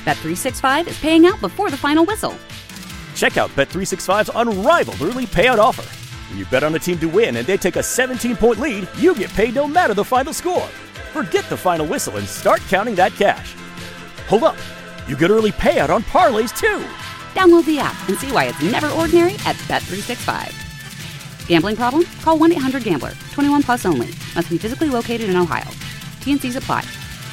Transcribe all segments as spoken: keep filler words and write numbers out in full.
Bet three sixty-five is paying out before the final whistle. Check out Bet three sixty-five's unrivaled early payout offer. When you bet on a team to win and they take a seventeen-point lead, you get paid no matter the final score. Forget the final whistle and start counting that cash. Hold up. You get early payout on parlays, too. Download the app and see why it's never ordinary at Bet three sixty-five. Gambling problem? Call one eight hundred gambler. twenty-one plus only. Must be physically located in Ohio. T N Cs apply.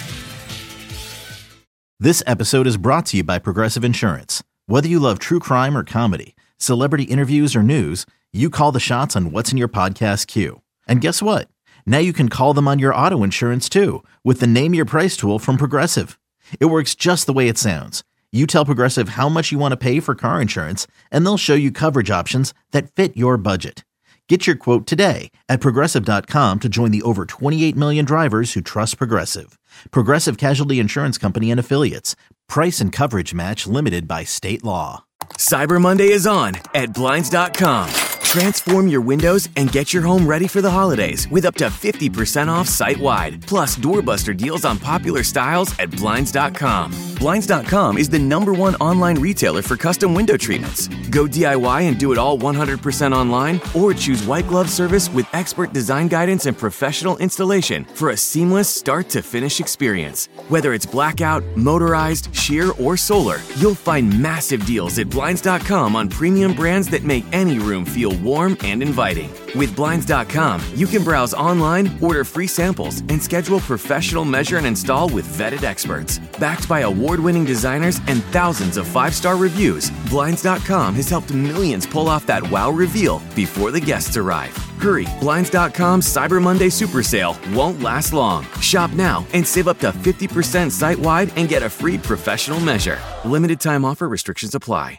This episode is brought to you by Progressive Insurance. Whether you love true crime or comedy, celebrity interviews or news, you call the shots on what's in your podcast queue. And guess what? Now you can call them on your auto insurance too with the Name Your Price tool from Progressive. It works just the way it sounds. You tell Progressive how much you want to pay for car insurance, and they'll show you coverage options that fit your budget. Get your quote today at Progressive dot com to join the over twenty-eight million drivers who trust Progressive. Progressive Casualty Insurance Company and Affiliates. Price and coverage match limited by state law. Cyber Monday is on at Blinds dot com. Transform your windows and get your home ready for the holidays with up to fifty percent off site-wide. Plus, doorbuster deals on popular styles at Blinds dot com. Blinds dot com is the number one online retailer for custom window treatments. Go D I Y and do it all one hundred percent online, or choose white glove service with expert design guidance and professional installation for a seamless start-to-finish experience. Whether it's blackout, motorized, sheer, or solar, you'll find massive deals at Blinds dot com on premium brands that make any room feel warm and inviting. With Blinds dot com, you can browse online, order free samples, and schedule professional measure and install with vetted experts. Backed by award-winning designers and thousands of five-star reviews, Blinds dot com has helped millions pull off that wow reveal before the guests arrive. Hurry, Blinds dot com's Cyber Monday Super Sale won't last long. Shop now and save up to fifty percent site-wide and get a free professional measure. Limited time offer, restrictions apply.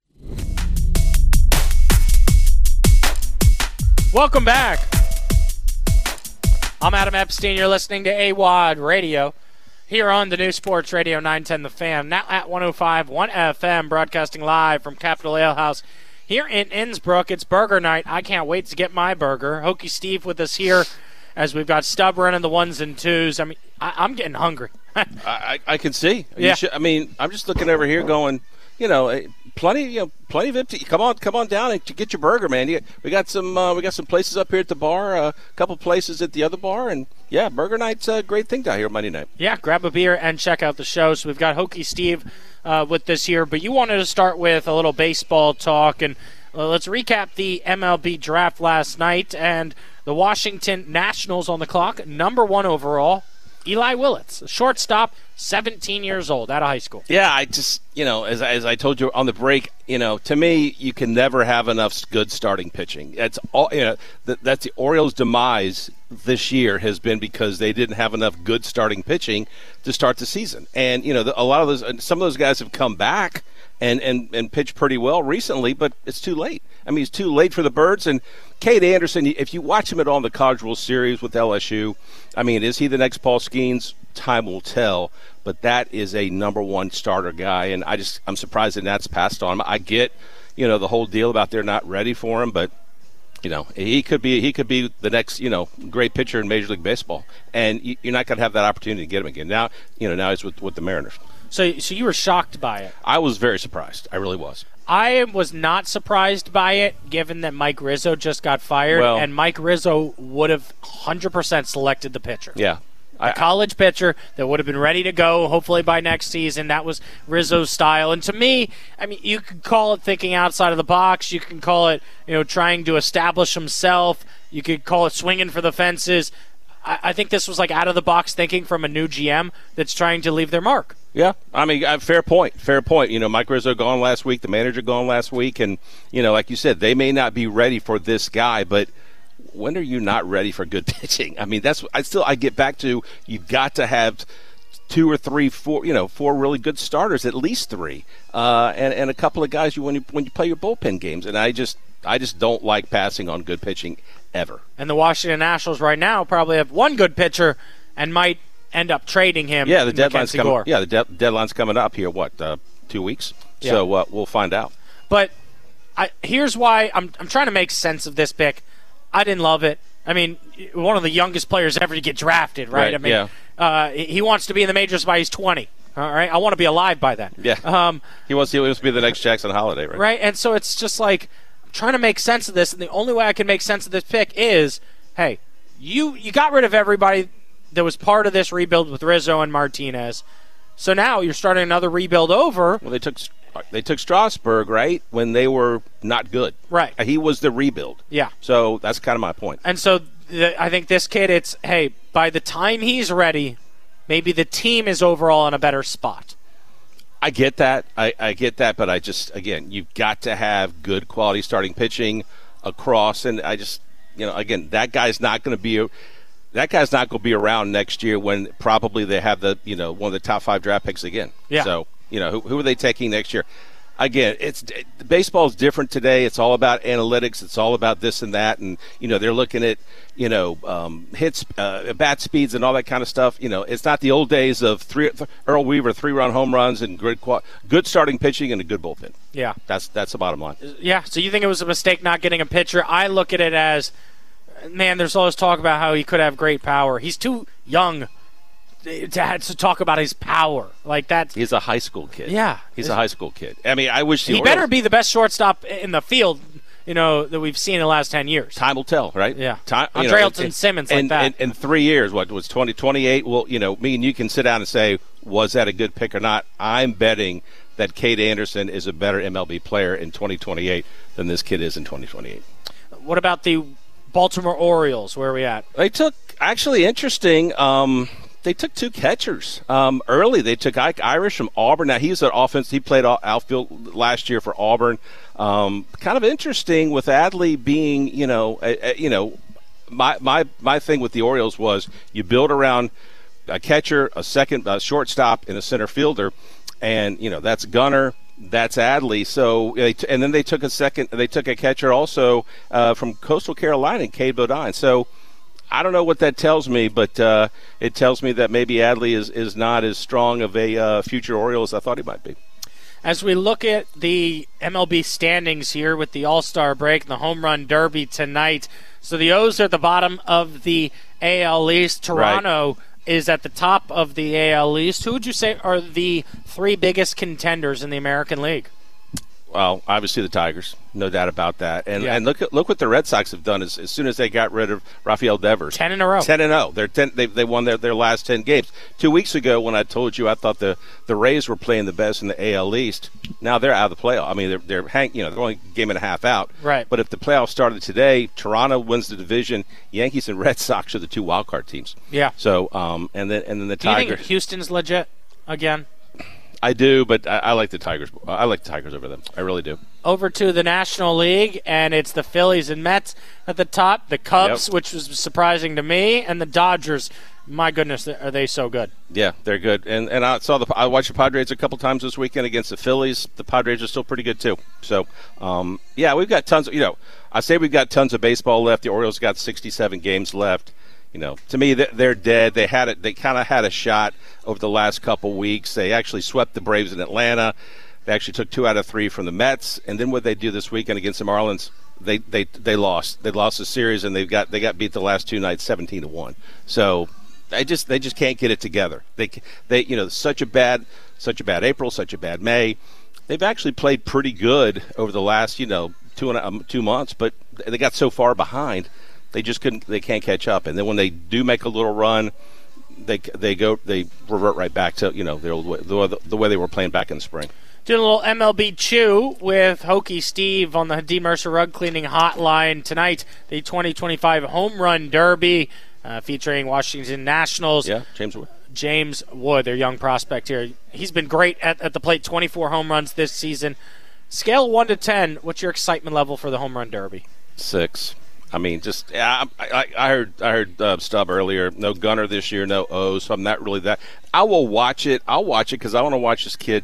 Welcome back. I'm Adam Epstein. You're listening to A W O D Radio here on the new Sports Radio nine ten The Fan, now at one oh five point one F M, broadcasting live from Capitol Ale House here in Innsbruck. It's burger night. I can't wait to get my burger. Hokie Steve with us here as we've got Stubb running the ones and twos. I mean, I, I'm getting hungry. I, I can see. Yeah. You should, I mean, I'm just looking over here going, you know, plenty, you know, plenty of empty. Come on, come on down and get your burger, man. You, we got some, uh, we got some places up here at the bar, a uh, couple places at the other bar, and yeah, burger night's a great thing down here Monday night. Yeah, grab a beer and check out the show. So we've got Hokie Steve uh, with this here, but you wanted to start with a little baseball talk, and uh, let's recap the M L B draft last night and the Washington Nationals on the clock, number one overall. Eli Willits, a shortstop, seventeen years old, out of high school. Yeah, I just, you know, as, as I told you on the break, you know, to me, you can never have enough good starting pitching. That's all, you know, that, that's the Orioles' demise this year has been because they didn't have enough good starting pitching to start the season. And, you know, the, a lot of those, some of those guys have come back and, and, and pitched pretty well recently, but it's too late. I mean, it's too late for the Birds. And Cade Anderson, if you watch him at all in the College World Series with L S U, I mean, is he the next Paul Skeens? Time will tell. But that is a number one starter guy, and I just I'm surprised that that's passed on him. I get, you know, the whole deal about they're not ready for him, but you know, he could be he could be the next, you know, great pitcher in Major League Baseball, and you're not going to have that opportunity to get him again. Now, you know, now he's with with the Mariners. So, so you were shocked by it? I was very surprised. I really was. I was not surprised by it, given that Mike Rizzo just got fired, well, and Mike Rizzo would have one hundred percent selected the pitcher. Yeah. A college pitcher that would have been ready to go, hopefully by next season. That was Rizzo's style. And to me, I mean, you could call it thinking outside of the box. You can call it, you know, trying to establish himself. You could call it swinging for the fences. I, I think this was like out-of-the-box thinking from a new G M that's trying to leave their mark. Yeah, I mean, uh, fair point, fair point. You know, Mike Rizzo gone last week, the manager gone last week, and, you know, like you said, they may not be ready for this guy, but when are you not ready for good pitching? I mean, that's I still I get back to you've got to have two or three, four, you know, four really good starters, at least three, uh, and and a couple of guys you when you when you play your bullpen games. And I just I just don't like passing on good pitching ever. And the Washington Nationals right now probably have one good pitcher and might end up trading him. Yeah, the deadline's Mackenzie coming. Gore. Yeah, the de- deadline's coming up here. What uh, two weeks? Yeah. So uh, we'll find out. But I, here's why I'm I'm trying to make sense of this pick. I didn't love it. I mean, one of the youngest players ever to get drafted, right? Right, I mean, yeah. uh, he wants to be in the majors by he's twenty. All right, I want to be alive by then. Yeah. Um, he wants he wants to be the next Jackson Holiday, right? Right, and so it's just like I'm trying to make sense of this, and the only way I can make sense of this pick is, hey, you you got rid of everybody that was part of this rebuild with Rizzo and Martinez, so now you're starting another rebuild over. Well, they took they took Strasburg, right, when they were not good. Right. He was the rebuild. Yeah. So that's kind of my point. And so th- I think this kid, it's, hey, by the time he's ready, maybe the team is overall in a better spot. I get that. I, I get that, but I just, again, you've got to have good quality starting pitching across, and I just, you know, again, that guy's not going to be a, that guy's not going to be around next year when probably they have the, you know, one of the top five draft picks again. Yeah. So, you know, who, who are they taking next year? Again, it's it, baseball is different today. It's all about analytics. It's all about this and that, and you know they're looking at you know um, hits, uh, bat speeds, and all that kind of stuff. You know, it's not the old days of three Earl Weaver three-run home runs and good good starting pitching and a good bullpen. Yeah, that's that's the bottom line. Yeah. So you think it was a mistake not getting a pitcher? I look at it as, man, there's always talk about how he could have great power. He's too young to, to talk about his power like that. He's a high school kid. Yeah, he's a high school kid. I mean, I wish the he Orioles, better be the best shortstop in the field, you know, that we've seen in the last ten years. Time will tell, right? Yeah. Time. Andrelton Simmons like in, that. In, in three years, what was twenty twenty-eight? Well, you know, me and you can sit down and say, was that a good pick or not? I'm betting that Cade Anderson is a better M L B player in twenty twenty-eight than this kid is in twenty twenty-eight. What about the Baltimore Orioles? Where are we at? They took, actually interesting, um, they took two catchers. Um, early, they took Ike Irish from Auburn. Now, he's an offense. He played outfield last year for Auburn. Um, kind of interesting with Adley being, you know, a, a, you know, my, my, my thing with the Orioles was you build around a catcher, a second a shortstop, and a center fielder. And, you know, that's Gunnar. That's Adley. So, and then they took a second. They took a catcher also uh, from Coastal Carolina, Cade Bodine. So, I don't know what that tells me, but uh, it tells me that maybe Adley is, is not as strong of a uh, future Oriole as I thought he might be. As we look at the M L B standings here with the All-Star break and the Home Run Derby tonight, so the O's are at the bottom of the A L East. Toronto right. is at the top of the A L East. Who would you say are the three biggest contenders in the American League? Well, obviously the Tigers, no doubt about that. And yeah. and look at look what the Red Sox have done as, as soon as they got rid of Rafael Devers. Ten in a row. Ten and zero. They're ten. They they won their, their last ten games. Two weeks ago, when I told you I thought the, the Rays were playing the best in the A L East, now they're out of the playoff. I mean, they're they're hang, you know they're only a game and a half out. Right. But if the playoffs started today, Toronto wins the division. Yankees and Red Sox are the two wild card teams. Yeah. So um and then and then the Do you Tigers. think Houston's legit again? I do, but I, I like the Tigers. I like the Tigers over them. I really do. Over to the National League, and it's the Phillies and Mets at the top, the Cubs, yep. which was surprising to me, and the Dodgers. My goodness, are they so good? Yeah, they're good. And and I saw the I watched the Padres a couple times this weekend against the Phillies. The Padres are still pretty good too. So, um, yeah, we've got tons of, you know, I say we've got tons of baseball left. The Orioles got sixty-seven games left. You know, to me, they're dead. They had it. They kind of had a shot over the last couple weeks. They actually swept the Braves in Atlanta. They actually took two out of three from the Mets. And then what they do this weekend against the Marlins, they they they lost. They lost the series, and they've got they got beat the last two nights, seventeen to one. So they just they just can't get it together. They they you know such a bad such a bad April, such a bad May. They've actually played pretty good over the last you know two and um, two months, but they got so far behind. They just couldn't. They can't catch up, and then when they do make a little run, they they go they revert right back to you know their old way, the, the way they were playing back in the spring. Doing a little M L B chew with Hokie Steve on the D. Mercer Rug Cleaning Hotline tonight. The twenty twenty-five Home Run Derby uh, featuring Washington Nationals. Yeah, James Wood. James Wood, their young prospect here. He's been great at, at the plate. twenty-four home runs this season. Scale one to ten. What's your excitement level for the Home Run Derby? Six. I mean, just yeah, I, I, I heard I heard uh, Stubb earlier. No Gunner this year, no O's. So I'm not really that. I will watch it. I'll watch it because I want to watch this kid,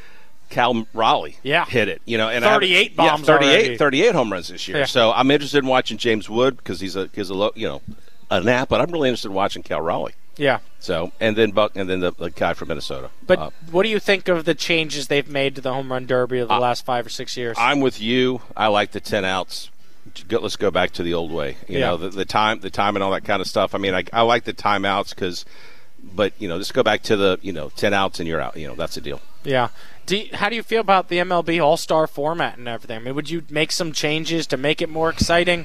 Cal Raleigh, yeah. hit it. You know, and thirty-eight I, bombs, yeah, thirty-eight, already. thirty-eight home runs this year. Yeah. So I'm interested in watching James Wood because he's a he's a low, you know a nap, but I'm really interested in watching Cal Raleigh. Yeah. So and then Buck and then the, the guy from Minnesota. But uh, what do you think of the changes they've made to the Home Run Derby over the uh, last five or six years? I'm with you. I like the ten outs. Let's go back to the old way. You yeah. know, the, the time, the time, and all that kind of stuff. I mean, I, I like the timeouts because but you know, just go back to the you know ten outs and you're out. You know, that's the deal. Yeah. Do you, how do you feel about the M L B All-Star format and everything? I mean, would you make some changes to make it more exciting?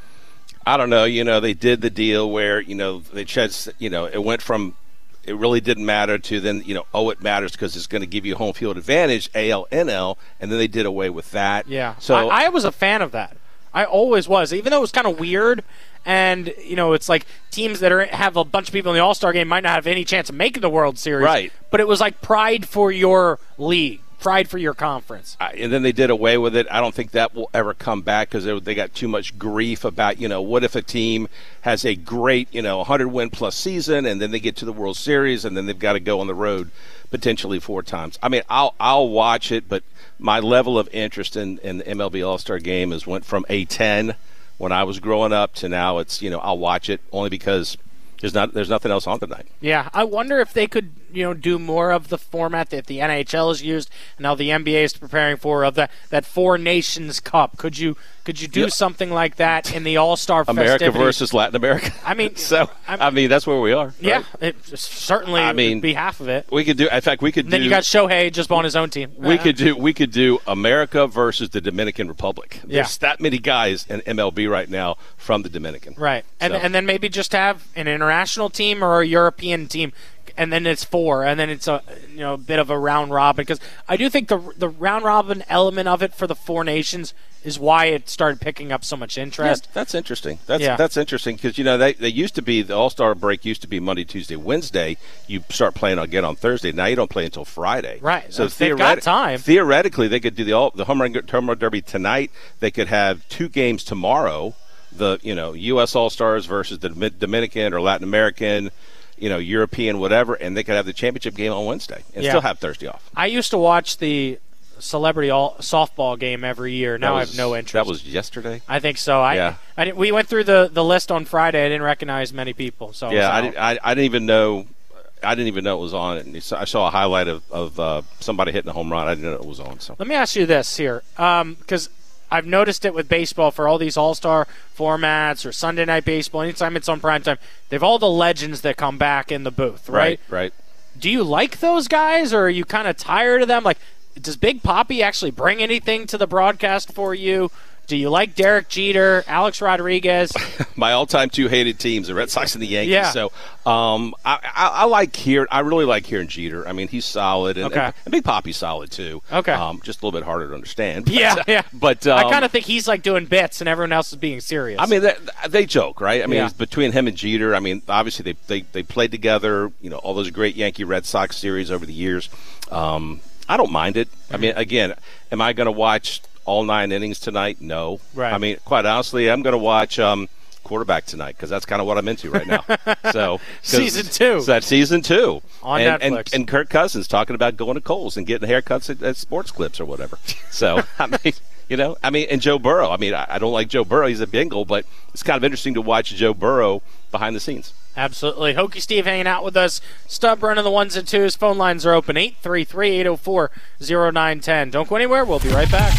I don't know. You know, they did the deal where you know they just you know it went from it really didn't matter to then you know oh it matters because it's going to give you home field advantage A L N L, and then they did away with that. Yeah. So I, I was a fan of that. I always was, even though it was kind of weird. And, you know, it's like teams that are have a bunch of people in the All-Star game might not have any chance of making the World Series. Right. But it was like pride for your league, pride for your conference. Uh, and then they did away with it. I don't think that will ever come back because they, they got too much grief about, you know, what if a team has a great, you know, one hundred win plus season and then they get to the World Series and then they've got to go on the road potentially four times. I mean, I'll I'll watch it, but my level of interest in, in the M L B All-Star game has went from a ten when I was growing up to now it's, you know, I'll watch it only because there's not there's nothing else on tonight. Yeah, I wonder if they could, you know, do more of the format that the N H L has used and now the N B A is preparing for of that, that Four Nations Cup. Could you could you do yeah. something like that in the All-Star America festivities? versus Latin America? I mean, so I'm, I mean that's where we are. Right? Yeah, it certainly I mean, would be half of it. We could do. In fact, we could. And then do, you got Shohei just on his own team. We could do. We could do America versus the Dominican Republic. Yeah. There's that many guys in M L B right now from the Dominican. Right, and so. and then maybe just have an international team or a European team. And then it's four, and then it's a you know a bit of a round robin because I do think the the round robin element of it for the Four Nations is why it started picking up so much interest. Yeah, that's interesting. That's yeah. that's interesting because you know they, they used to be the All-Star break used to be Monday, Tuesday, Wednesday. You start playing again on Thursday. Now you don't play until Friday. Right. So they've got time. Theoretically, they could do the all the home run, home run derby tonight. They could have two games tomorrow. The you know U S All-Stars versus the Dominican or Latin American. You know, European, whatever, and they could have the championship game on Wednesday and yeah. still have Thursday off. I used to watch the celebrity all softball game every year. Now was, I have no interest. That was yesterday? I think so. I, yeah. I, we went through the, the list on Friday. I didn't recognize many people. So yeah, I, I, didn't, I, I didn't even know. I didn't even know it was on. And I saw a highlight of, of uh, somebody hitting a home run. I didn't know it was on. So let me ask you this here, because. Um, I've noticed it with baseball for all these all-star formats or Sunday Night Baseball. Anytime it's on primetime, they have all the legends that come back in the booth, right? Right, right. Do you like those guys, or are you kind of tired of them? Like, does Big Papi actually bring anything to the broadcast for you? Do you like Derek Jeter, Alex Rodriguez? My all-time two hated teams, the Red Sox and the Yankees. Yeah. So um, I, I, I like hearing. I really like hearing Jeter. I mean, he's solid, and, okay. and, and Big Papi's solid too. Okay. Um, just a little bit harder to understand. But, yeah, yeah. But um, I kind of think he's like doing bits, and everyone else is being serious. I mean, they, they joke, right? I mean, yeah. it's between him and Jeter. I mean, obviously they, they they played together. You know, all those great Yankee Red Sox series over the years. Um, I don't mind it. I mean, again, am I going to watch all nine innings tonight? No. Right. I mean, quite honestly, I'm going to watch um, quarterback tonight because that's kind of what I'm into right now. So season two. So that's season two on and, Netflix. And, and Kirk Cousins talking about going to Kohl's and getting haircuts at, at Sports Clips or whatever. So I mean, you know, I mean, and Joe Burrow. I mean, I, I don't like Joe Burrow. He's a Bengal, but it's kind of interesting to watch Joe Burrow behind the scenes. Absolutely. Hokie Steve hanging out with us. Stub running the ones and twos. Phone lines are open. eight three three, eight oh four, oh nine one oh. Don't go anywhere. We'll be right back.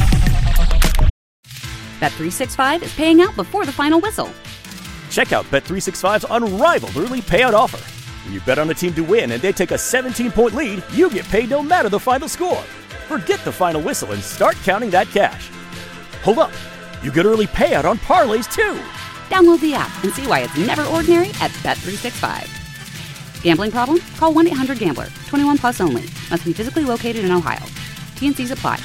Bet three sixty-five is paying out before the final whistle. Check out Bet three sixty-five's unrivaled early payout offer. When you bet on a team to win and they take a seventeen-point lead, you get paid no matter the final score. Forget the final whistle and start counting that cash. Hold up. You get early payout on parlays, too. Download the app and see why it's never ordinary at Bet three sixty-five. Gambling problem? Call one eight hundred gambler. twenty-one plus only. Must be physically located in Ohio. T N Cs apply.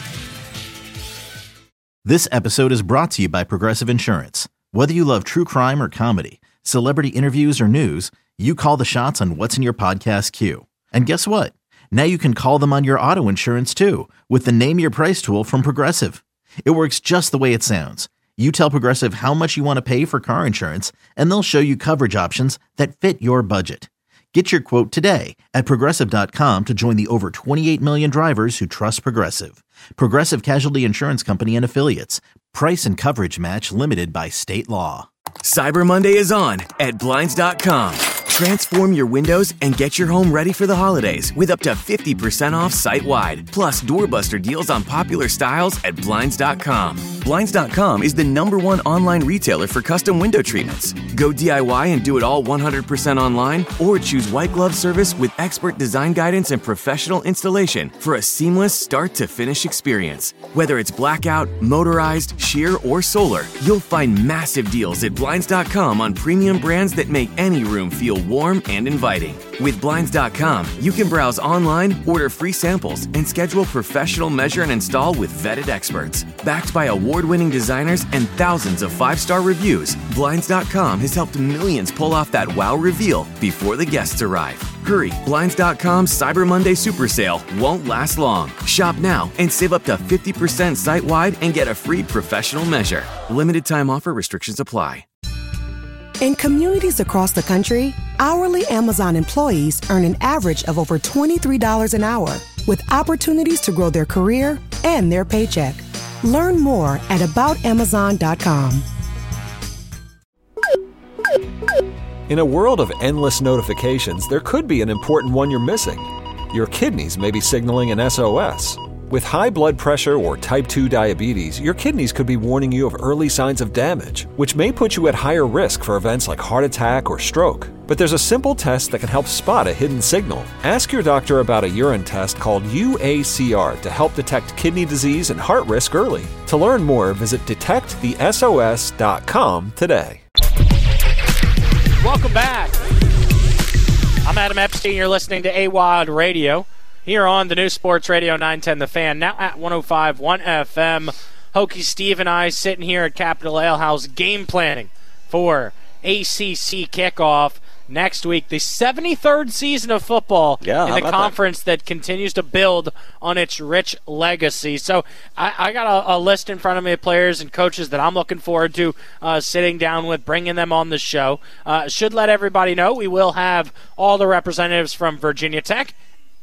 This episode is brought to you by Progressive Insurance. Whether you love true crime or comedy, celebrity interviews or news, you call the shots on what's in your podcast queue. And guess what? Now you can call them on your auto insurance too with the Name Your Price tool from Progressive. It works just the way it sounds. You tell Progressive how much you want to pay for car insurance, and they'll show you coverage options that fit your budget. Get your quote today at Progressive dot com to join the over twenty-eight million drivers who trust Progressive. Progressive Casualty Insurance Company and Affiliates. Price and coverage match limited by state law. Cyber Monday is on at Blinds dot com. Transform your windows and get your home ready for the holidays with up to fifty percent off site-wide. Plus, doorbuster deals on popular styles at Blinds dot com. Blinds dot com is the number one online retailer for custom window treatments. Go D I Y and do it all one hundred percent online, or choose white glove service with expert design guidance and professional installation for a seamless start-to-finish experience. Whether it's blackout, motorized, sheer, or solar, you'll find massive deals at Blinds dot com on premium brands that make any room feel warm and inviting. With Blinds dot com, you can browse online, order free samples, and schedule professional measure and install with vetted experts. Backed by award-winning designers and thousands of five-star reviews, Blinds dot com has helped millions pull off that wow reveal before the guests arrive. Hurry, Blinds dot com's Cyber Monday Super Sale won't last long. Shop now and save up to fifty percent site-wide and get a free professional measure. Limited time offer, restrictions apply. In communities across the country, hourly Amazon employees earn an average of over twenty-three dollars an hour, with opportunities to grow their career and their paycheck. Learn more at about amazon dot com. In a world of endless notifications, there could be an important one you're missing. Your kidneys may be signaling an S O S. With high blood pressure or type two diabetes, your kidneys could be warning you of early signs of damage, which may put you at higher risk for events like heart attack or stroke. But there's a simple test that can help spot a hidden signal. Ask your doctor about a urine test called U A C R to help detect kidney disease and heart risk early. To learn more, visit detect the S O S dot com today. Welcome back. I'm Adam Epstein. You're listening to A W O D Radio here on the new Sports Radio nine ten The Fan, now at one oh five point one F M. Hokie Steve and I sitting here at Capitol Ale House game planning for A C C kickoff next week. The seventy-third season of football yeah, in the conference that? that continues to build on its rich legacy. So I, I got a, a list in front of me of players and coaches that I'm looking forward to uh, sitting down with, bringing them on the show. Uh, should let everybody know we will have all the representatives from Virginia Tech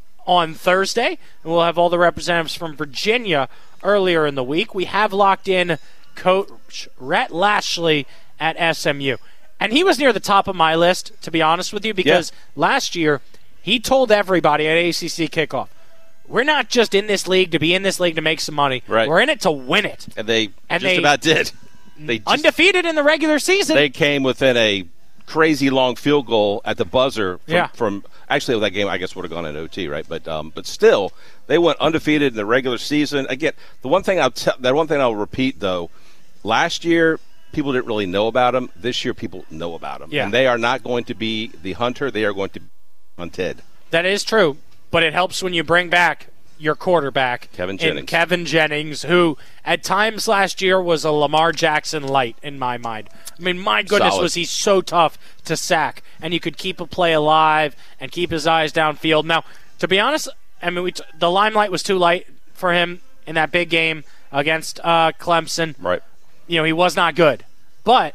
on Thursday, and we'll have all the representatives from Virginia earlier in the week. We have locked in Coach Rhett Lashley at S M U. And he was near the top of my list, to be honest with you, because yeah. last year he told everybody at A C C kickoff, we're not just in this league to be in this league to make some money. Right. We're in it to win it. And they and just they, about did. They just, undefeated in the regular season. They came within a crazy long field goal at the buzzer from, yeah. from actually that game I guess would have gone in O T, right? But um, but still they went undefeated in the regular season. Again, the one thing I'll tell that one thing I'll repeat though, last year people didn't really know about them. This year people know about them. Yeah. And they are not going to be the hunter, they are going to be hunted. That is true, but it helps when you bring back your quarterback, Kevin Jennings. Kevin Jennings, who at times last year was a Lamar Jackson light in my mind. I mean, my goodness, Solid. was he so tough to sack, and you could keep a play alive and keep his eyes downfield. Now, to be honest, I mean, we t- the limelight was too light for him in that big game against uh, Clemson. Right. You know, he was not good, but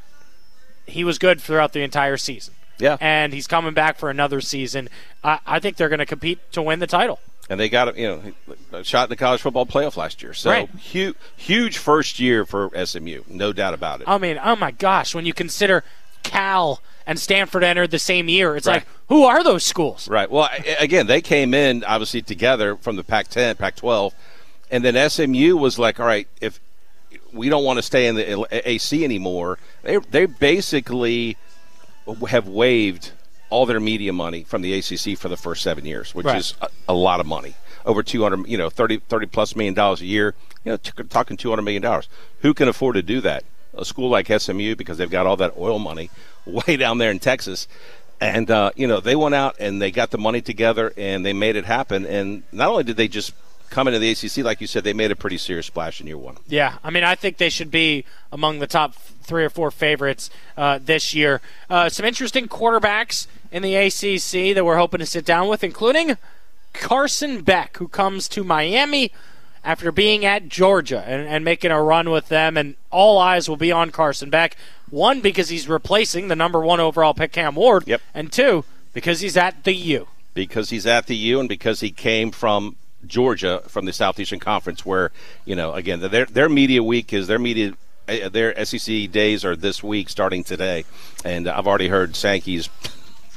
he was good throughout the entire season. Yeah. And he's coming back for another season. I, I think they're going to compete to win the title. And they got you know a shot in the college football playoff last year. So right. huge, huge first year for S M U, no doubt about it. I mean, oh my gosh, when you consider Cal and Stanford entered the same year, it's right. like, who are those schools? Right. Well, again, they came in obviously together from the Pac ten, Pac twelve, and then S M U was like, all right, if we don't want to stay in the A C anymore, they they basically have waived all their media money from the A C C for the first seven years, which right. is a, a lot of money. Over two hundred, you know, thirty, thirty plus million dollars a year. You know, t- talking two hundred million dollars. Who can afford to do that? A school like S M U, because they've got all that oil money way down there in Texas. And, uh, you know, they went out and they got the money together and they made it happen. And not only did they just come into the A C C, like you said, they made a pretty serious splash in year one. Yeah, I mean, I think they should be among the top three or four favorites uh, this year. Uh, some interesting quarterbacks in the A C C that we're hoping to sit down with, including Carson Beck, who comes to Miami after being at Georgia and, and making a run with them, and all eyes will be on Carson Beck. One, because he's replacing the number one overall pick, Cam Ward, yep. and two, because he's at the U. Because he's at the U and because he came from Georgia, from the Southeastern Conference, where, you know, again, their their media week is their media their S E C days are this week, starting today, and I've already heard Sankey's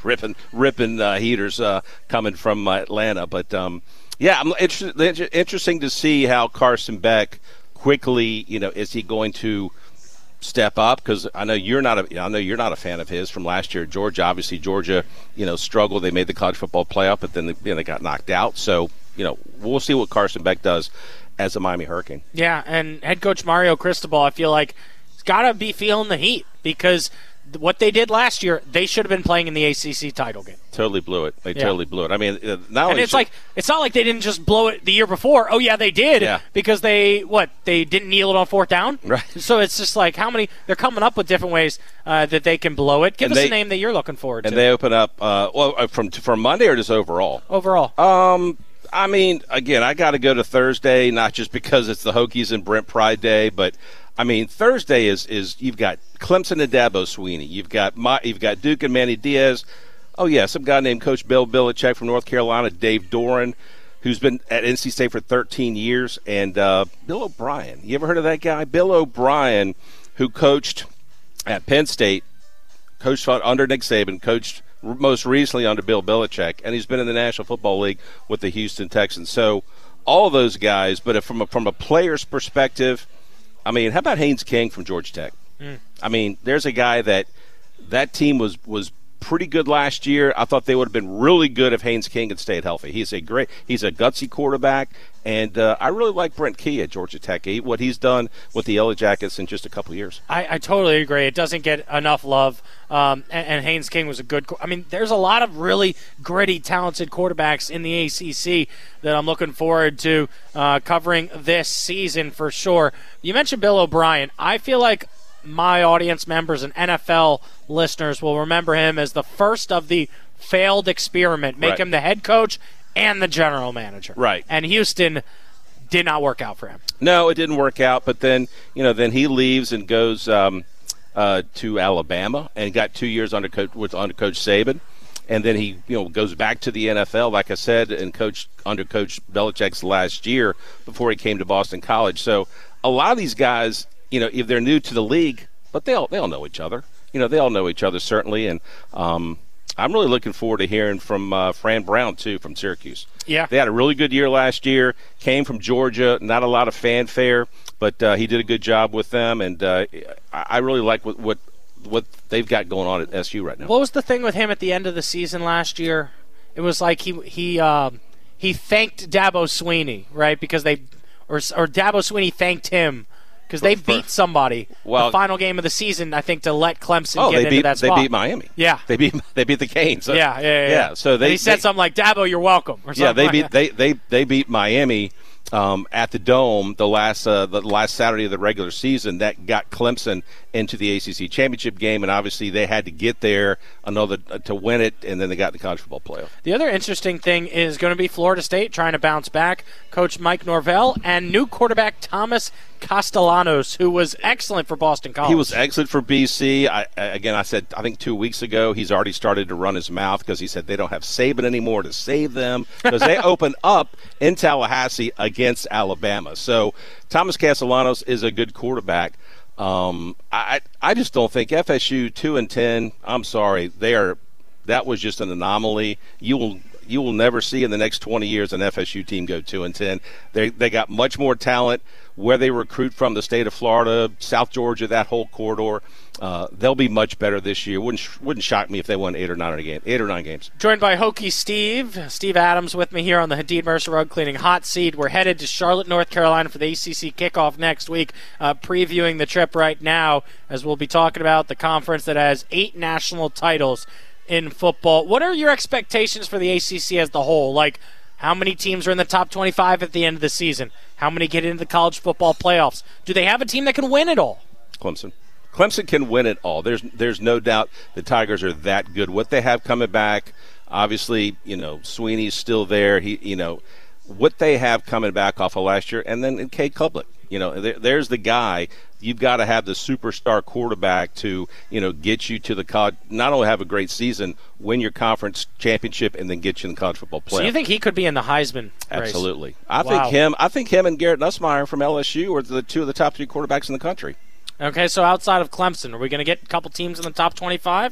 ripping ripping uh, heaters uh, coming from uh, Atlanta. But um, yeah, I'm inter- interesting to see how Carson Beck quickly, you know, is he going to step up? Because I know you're not a, I know you're not a fan of his from last year at Georgia. Obviously, Georgia, you know, struggled. They made the college football playoff, but then they, you know, they got knocked out. So, you know, we'll see what Carson Beck does as a Miami Hurricane. Yeah, and head coach Mario Cristobal, I feel like, has got to be feeling the heat because what they did last year, they should have been playing in the A C C title game. Totally blew it. They yeah. totally blew it. I mean, uh, not and it's like it's not like they didn't just blow it the year before. Oh yeah, they did. Yeah. Because they what they didn't kneel it on fourth down. Right. So it's just like how many they're coming up with different ways uh, that they can blow it. Give and us they, a name that you're looking forward and to. And they open up uh, well uh, from from Monday or just overall. Overall. Um. I mean, again, I got to go to Thursday, not just because it's the Hokies and Brent Pride Day, but I mean Thursday is is you've got Clemson and Dabo Swinney, you've got my, you've got Duke and Manny Diaz. Oh yeah, some guy named Coach Bill Belichick from North Carolina, Dave Doran, who's been at N C State for thirteen years, and uh, Bill O'Brien. You ever heard of that guy? Bill O'Brien, who coached at Penn State, coached under Nick Saban, coached most recently under Bill Belichick, and he's been in the National Football League with the Houston Texans. So all those guys, but if from a, from a player's perspective, I mean, how about Haynes King from Georgia Tech? Mm. I mean, there's a guy that that team was was pretty good last year. I thought they would have been really good if Haynes King had stayed healthy. He's a great, he's a gutsy quarterback, and uh, I really like Brent Key at Georgia Tech. He, what he's done with the Yellow Jackets in just a couple of years. I, I totally agree. It doesn't get enough love, um, and, and Haynes King was a good. I mean, there's a lot of really gritty, talented quarterbacks in the A C C that I'm looking forward to uh, covering this season for sure. You mentioned Bill O'Brien. I feel like my audience members and N F L listeners will remember him as the first of the failed experiment. Make right. him the head coach and the general manager. Right. And Houston did not work out for him. No, it didn't work out. But then, you know, then he leaves and goes um, uh, to Alabama and got two years under coach with under Coach Saban. And then he, you know, goes back to the N F L, like I said, and coached under Coach Belichick's last year before he came to Boston College. So a lot of these guys, you know, if they're new to the league, but they all they all know each other. You know, they all know each other certainly, and um, I'm really looking forward to hearing from uh, Fran Brown too from Syracuse. Yeah, they had a really good year last year. Came from Georgia, not a lot of fanfare, but uh, he did a good job with them, and uh, I really like what, what what they've got going on at S U right now. What was the thing with him at the end of the season last year? It was like he he um, he thanked Dabo Swinney, right? Because they or or Dabo Swinney thanked him. Because they beat somebody well, the final game of the season, I think, to let Clemson oh, get they into beat, that spot. They beat Miami. Yeah, they beat they beat the Canes. So, yeah, yeah, yeah, yeah. So they and he said they, something like, "Dabo, you're welcome." Or something yeah, they like beat that. they, they they beat Miami um, at the Dome the last uh, the last Saturday of the regular season. That got Clemson into the A C C championship game, and obviously they had to get there another uh, to win it, and then they got the college football playoff. The other interesting thing is going to be Florida State trying to bounce back. Coach Mike Norvell and new quarterback Thomas Castellanos, who was excellent for Boston College. He was excellent for B C. I, again, I said, I think two weeks ago, he's already started to run his mouth because he said they don't have Saban anymore to save them because they open up in Tallahassee against Alabama. So Thomas Castellanos is a good quarterback. Um, I I just don't think F S U two and ten. I'm sorry, they are. That was just an anomaly. You will. You will never see in the next twenty years an F S U team go two and ten. They they got much more talent where they recruit from, the state of Florida, South Georgia, that whole corridor. Uh, they'll be much better this year. Wouldn't wouldn't shock me if they won eight or nine game, eight or nine games. Joined by Hokie Steve, Steve Adams with me here on the Hadid Mercer Rug Cleaning Hot Seat. We're headed to Charlotte, North Carolina for the A C C kickoff next week. Uh, previewing the trip right now as we'll be talking about the conference that has eight national titles in football. What are your expectations for the A C C as the whole? Like, how many teams are in the top twenty-five at the end of the season? How many get into the college football playoffs? Do they have a team that can win it all? Clemson. Clemson can win it all. There's there's no doubt the Tigers are that good. What they have coming back, obviously, you know, Sweeney's still there. He, you know, what they have coming back off of last year, and then Cade Klubnik. You know, there, there's the guy. You've got to have the superstar quarterback to, you know, get you to the college. Not only have a great season, win your conference championship, and then get you in the college football playoff. So you think he could be in the Heisman race? Absolutely. I wow. think him. I think him and Garrett Nussmeier from L S U are the two of the top three quarterbacks in the country. Okay, so outside of Clemson, are we going to get a couple teams in the top twenty-five?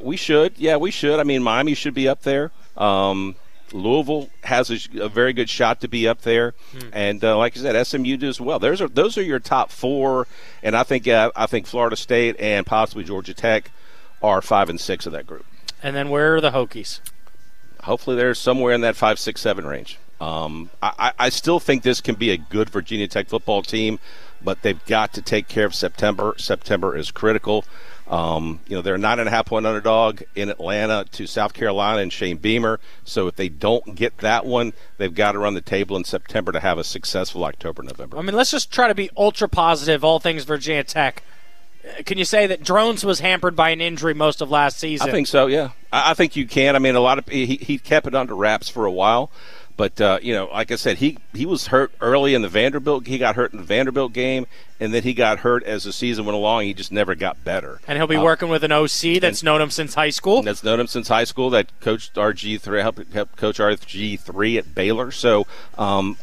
We should. Yeah, we should. I mean, Miami should be up there. Um, Louisville has a, a very good shot to be up there, hmm. and uh, like I said, S M U does well. Those are those are your top four, and I think uh, I think Florida State and possibly Georgia Tech are five and six of that group. And then where are the Hokies? Hopefully, they're somewhere in that five, six, seven range. Um, I, I still think this can be a good Virginia Tech football team, but they've got to take care of September. September is critical. Um, you know, they're a nine and a half point underdog in Atlanta to South Carolina and Shane Beamer. So if they don't get that one, they've got to run the table in September to have a successful October, November. I mean, let's just try to be ultra positive, all things Virginia Tech. Can you say that Drones was hampered by an injury most of last season? I think so, yeah. I, I think you can. I mean, a lot of he, he kept it under wraps for a while. But, uh, you know, like I said, he, he was hurt early in the Vanderbilt. He got hurt in the Vanderbilt game, and then he got hurt as the season went along. He just never got better. And he'll be uh, working with an O C that's known him since high school. That's known him since high school. That coached R G three, helped, helped coach R G three at Baylor. So, um,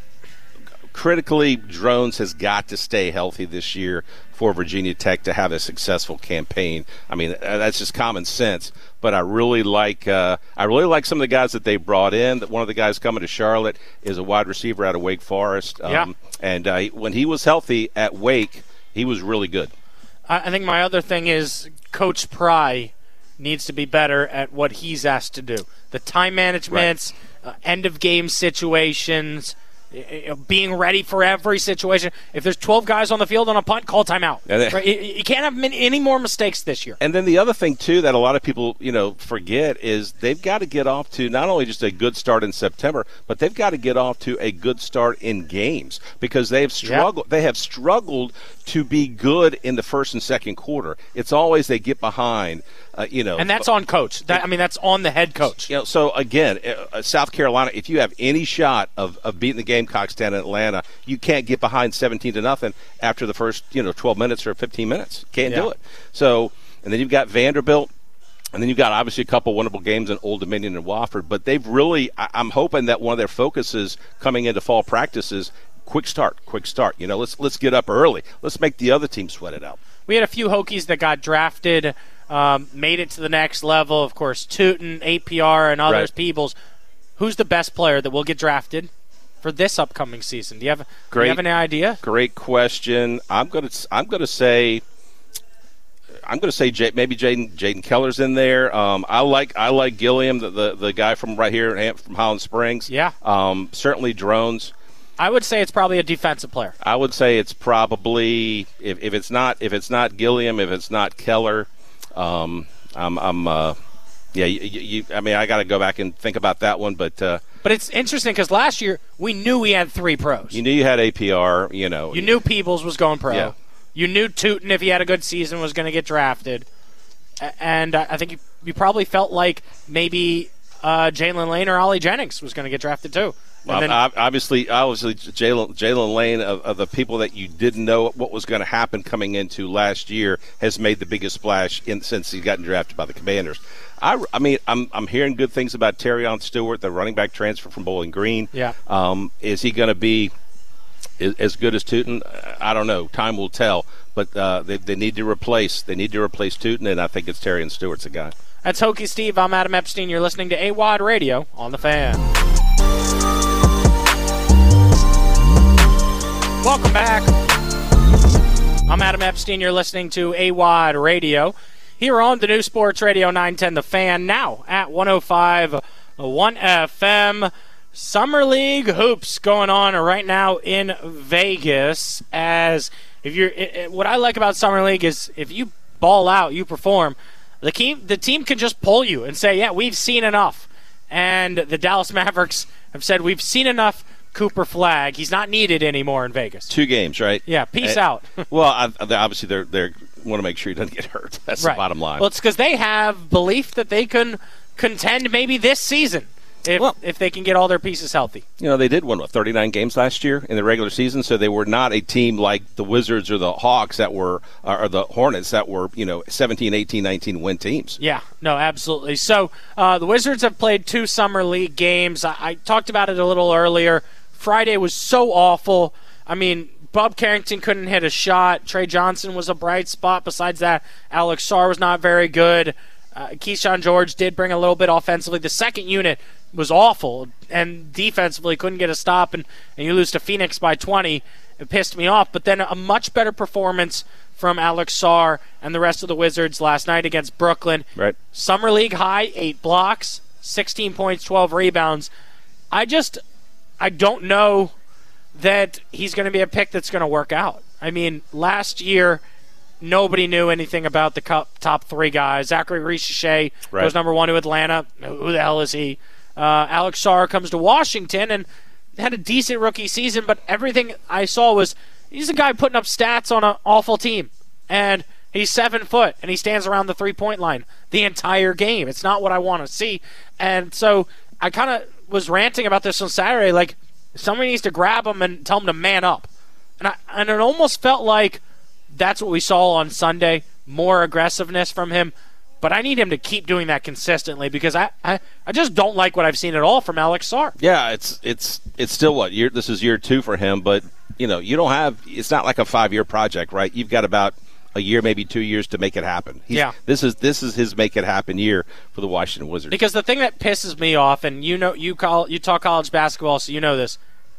critically, Drones has got to stay healthy this year for Virginia Tech to have a successful campaign. I mean, that's just common sense. But I really like uh, I really like some of the guys that they brought in. That one of the guys coming to Charlotte is a wide receiver out of Wake Forest. Um, yeah. And uh, when he was healthy at Wake, he was really good. I think my other thing is Coach Pry needs to be better at what he's asked to do. The time management, right. uh, end-of-game situations, being ready for every situation. If there's twelve guys on the field on a punt, call timeout. Then, right? You can't have any more mistakes this year. And then the other thing, too, that a lot of people, you know, forget is they've got to get off to not only just a good start in September, but they've got to get off to a good start in games because they've struggled. Yep. They have struggled to be good in the first and second quarter. It's always they get behind, uh, you know. And that's on coach. That, I mean, that's on the head coach. You know, so, again, uh, South Carolina, if you have any shot of, of beating the Gamecocks down in Atlanta, you can't get behind seventeen to nothing after the first, you know, twelve minutes or fifteen minutes. Can't yeah. do it. So, and then you've got Vanderbilt. And then you've got, obviously, a couple wonderful games in Old Dominion and Wofford. But they've really – I'm hoping that one of their focuses coming into fall practices – quick start, quick start. You know, let's let's get up early. Let's make the other team sweat it out. We had a few Hokies that got drafted, um, made it to the next level. Of course, Tootin, A P R, and others, right. Peebles. Who's the best player that will get drafted for this upcoming season? Do you have, great, do you have any idea? Great question. I'm gonna I'm gonna say I'm gonna say J, maybe Jaden Jaden Keller's in there. Um, I like I like Gilliam, the, the the guy from right here from Highland Springs. Yeah. Um, certainly Drones. I would say it's probably a defensive player. I would say it's probably if, if it's not if it's not Gilliam, if it's not Keller, um, I'm, I'm uh, yeah. You, you, I mean, I got to go back and think about that one, but uh, but it's interesting because last year we knew we had three pros. You knew you had A P R. You know, you knew Peebles was going pro. Yeah. You knew Tootin, if he had a good season, was going to get drafted, and I think you, you probably felt like maybe uh, Jalen Lane or Ollie Jennings was going to get drafted too. Well, then, obviously, obviously, Jalen Jalen Lane of, of the people that you didn't know what was going to happen coming into last year has made the biggest splash in, since he's gotten drafted by the Commanders. I, I mean, I'm I'm hearing good things about Terrion Stewart, the running back transfer from Bowling Green. Yeah. Um, is he going to be as good as Tootin? I don't know. Time will tell. But uh, they they need to replace they need to replace Tootin, and I think it's Terrion Stewart's the guy. That's Hokie Steve. I'm Adam Epstein. You're listening to A W O D Radio on the Fan. Welcome back. I'm Adam Epstein. You're listening to A W O D Radio here on the new Sports Radio nine ten The Fan, now at one oh five point one F M. Summer League hoops going on right now in Vegas. As if you're, it, it, what I like about Summer League is if you ball out, you perform, the team the team can just pull you and say, yeah, we've seen enough. And the Dallas Mavericks have said, we've seen enough. Cooper Flagg, he's not needed anymore in Vegas. Two games, right? Yeah, peace and, out. Well, I, obviously they they want to make sure he doesn't get hurt. That's right. The bottom line. Well, it's because they have belief that they can contend maybe this season if well, if they can get all their pieces healthy. You know, they did win, what, thirty-nine games last year in the regular season, so they were not a team like the Wizards or the Hawks that were, or the Hornets that were, you know, seventeen, eighteen, nineteen win teams. Yeah, no, absolutely. So uh, the Wizards have played two Summer League games. I, I talked about it a little earlier. Friday was so awful. I mean, Bub Carrington couldn't hit a shot. Trey Johnson was a bright spot. Besides that, Alex Sarr was not very good. Uh, Keyshawn George did bring a little bit offensively. The second unit was awful, and defensively couldn't get a stop, and, and you lose to Phoenix by twenty. It pissed me off. But then a much better performance from Alex Sarr and the rest of the Wizards last night against Brooklyn. Right. Summer League high, eight blocks, sixteen points, twelve rebounds. I just, I don't know that he's going to be a pick that's going to work out. I mean, last year, nobody knew anything about the cup, top three guys. Zachary Richer right. goes number one to Atlanta. Who the hell is he? Uh, Alex Sarr comes to Washington and had a decent rookie season, but everything I saw was he's a guy putting up stats on an awful team. And he's seven foot, and he stands around the three-point line the entire game. It's not what I want to see. And so I kind of was ranting about this on Saturday, like, somebody needs to grab him and tell him to man up. And, I, and it almost felt like that's what we saw on Sunday, more aggressiveness from him. But I need him to keep doing that consistently because I, I, I just don't like what I've seen at all from Alex Sarr. Yeah, it's it's it's still what year? This is year two for him, but you know you don't have. It's not like a five-year project, right? You've got about a year, maybe two years to make it happen. He's, yeah, this is this is his make it happen year for the Washington Wizards. Because the thing that pisses me off, and you know, you call you talk college basketball, so you know this.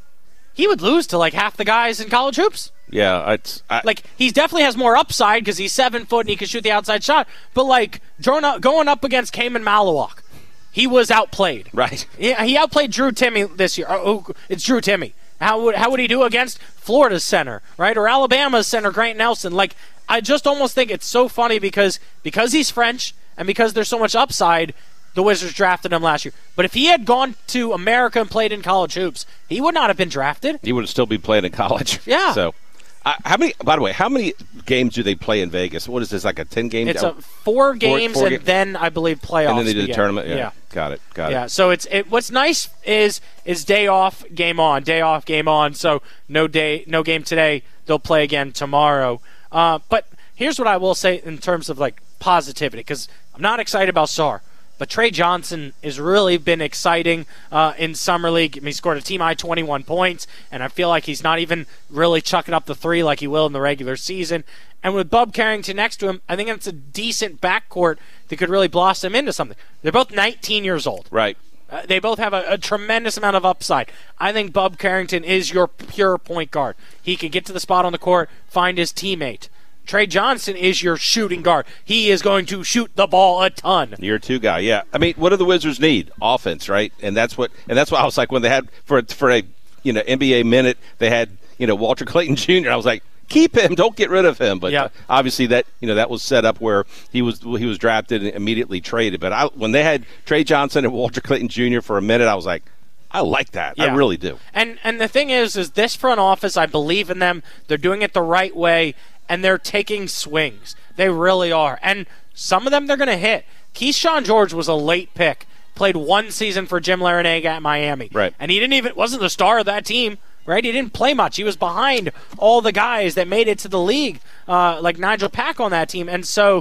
He would lose to like half the guys in college hoops. Yeah, it's I, like he definitely has more upside because he's seven foot and he can shoot the outside shot. But like up, going up against Cayman Malawak, he was outplayed. Right. Yeah, he outplayed Drew Timme this year. Oh, it's Drew Timme. How would how would he do against Florida's center, right, or Alabama's center, Grant Nelson? Like I just almost think it's so funny because because he's French and because there's so much upside. The Wizards drafted him last year. But if he had gone to America and played in college hoops, he would not have been drafted. He would still be playing in college. Yeah. So, uh, how many? By the way, how many games do they play in Vegas? What is this, like a ten game? It's a four games, four, four and ga- then I believe playoffs. And then they do the begin. tournament. Yeah. yeah. Got it. Got yeah. it. So it's it. What's nice is is day off, game on, day off, game on. So no day, no game today. They'll play again tomorrow. Uh, but here's what I will say in terms of like positivity, because I'm not excited about Sarr. But Trey Johnson has really been exciting uh, in Summer League. He scored a team-high twenty-one points, and I feel like he's not even really chucking up the three like he will in the regular season. And with Bub Carrington next to him, I think it's a decent backcourt that could really blossom into something. They're both nineteen years old. Right. Uh, they both have a, a tremendous amount of upside. I think Bub Carrington is your pure point guard. He can get to the spot on the court, find his teammate. Trey Johnson is your shooting guard. He is going to shoot the ball a ton. Year two guy, yeah. I mean, what do the Wizards need? Offense, right? And that's what. And that's why I was like, when they had for for a you know N B A minute, they had you know Walter Clayton Junior I was like, keep him, don't get rid of him. But yeah. uh, obviously that you know that was set up where he was he was drafted and immediately traded. But I, when they had Trey Johnson and Walter Clayton Junior for a minute, I was like, I like that. Yeah. I really do. And and the thing is, is this front office, I believe in them. They're doing it the right way. And they're taking swings. They really are. And some of them they're going to hit. Keyshawn George was a late pick. Played one season for Jim Larinaga at Miami. Right. And he didn't even wasn't the star of that team. Right? He didn't play much. He was behind all the guys that made it to the league, uh, like Nigel Pack on that team. And so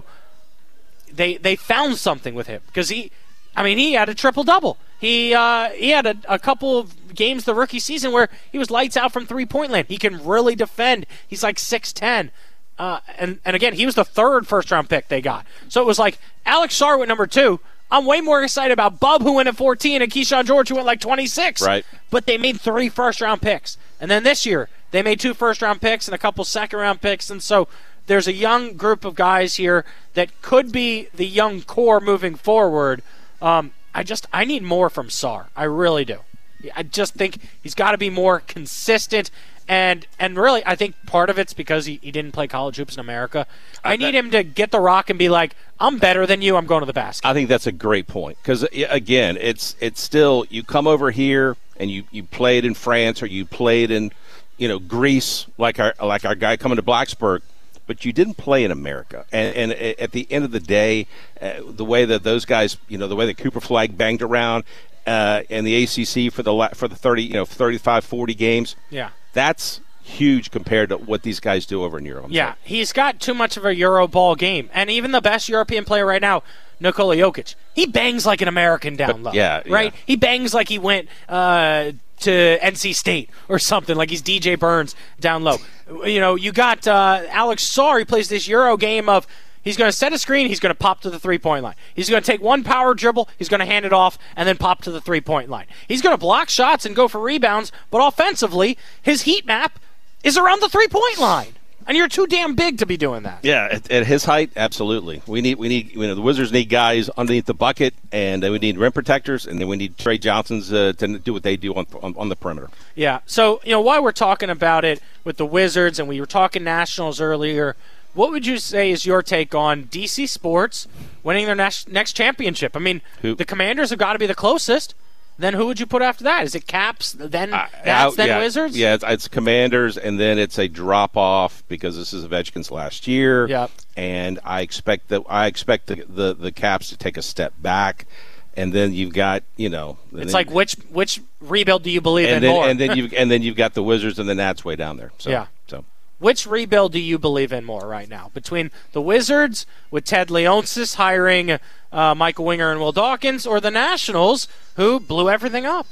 they they found something with him because he, I mean, he had a triple double. He uh, he had a, a couple of games the rookie season where he was lights out from three point land. He can really defend. He's like six ten. Uh, and, and again, he was the third first-round pick they got. So it was like Alex Sarr went number two. I'm way more excited about Bub, who went at fourteen, and Keyshawn George, who went like twenty-six. Right. But they made three first-round picks. And then this year, they made two first-round picks and a couple second-round picks. And so there's a young group of guys here that could be the young core moving forward. Um, I just I need more from Sarr. I really do. I just think he's got to be more consistent. And and really, I think part of it's because he, he didn't play college hoops in America. I need him to get the rock and be like, I'm better than you. I'm going to the basket. I think that's a great point because, again, it's it's still you come over here and you, you played in France or you played in, you know, Greece like our like our guy coming to Blacksburg, but you didn't play in America. And, and at the end of the day, uh, the way that those guys, you know, the way that Cooper Flag banged around uh, in the A C C for the for the thirty, you know, thirty-five, forty games. Yeah. That's huge compared to what these guys do over in Europe. I'm yeah, sorry. He's got too much of a Euro ball game. And even the best European player right now, Nikola Jokic, he bangs like an American down low. But, yeah, right? Yeah. He bangs like he went uh, to N C State or something, like he's D J Burns down low. You know, you got uh, Alex Sarr, he plays this Euro game of He's going to set a screen. He's going to pop to the three-point line. He's going to take one power dribble. He's going to hand it off and then pop to the three-point line. He's going to block shots and go for rebounds, but offensively, his heat map is around the three-point line. And you're too damn big to be doing that. Yeah, at, at his height, absolutely. We need, we need, you know, the Wizards need guys underneath the bucket, and then we need rim protectors, and then we need Trey Johnsons uh, to do what they do on, on on the perimeter. Yeah. So, you know, while we're talking about it with the Wizards, and we were talking Nationals earlier, what would you say is your take on D C Sports winning their next next championship? I mean, Who? the Commanders have got to be the closest. Then who would you put after that? Is it Caps, then uh, Nats, then yeah, Wizards? Yeah, it's, it's Commanders, and then it's a drop-off because this is Ovechkin's last year. Yep. And I expect that I expect the, the, the Caps to take a step back. And then you've got, you know, it's then, like which which rebuild do you believe and in then, more? And then you've and then you've got the Wizards and the Nats way down there. So, yeah. So which rebuild do you believe in more right now? Between the Wizards with Ted Leonsis hiring uh, Michael Winger and Will Dawkins, or the Nationals who blew everything up?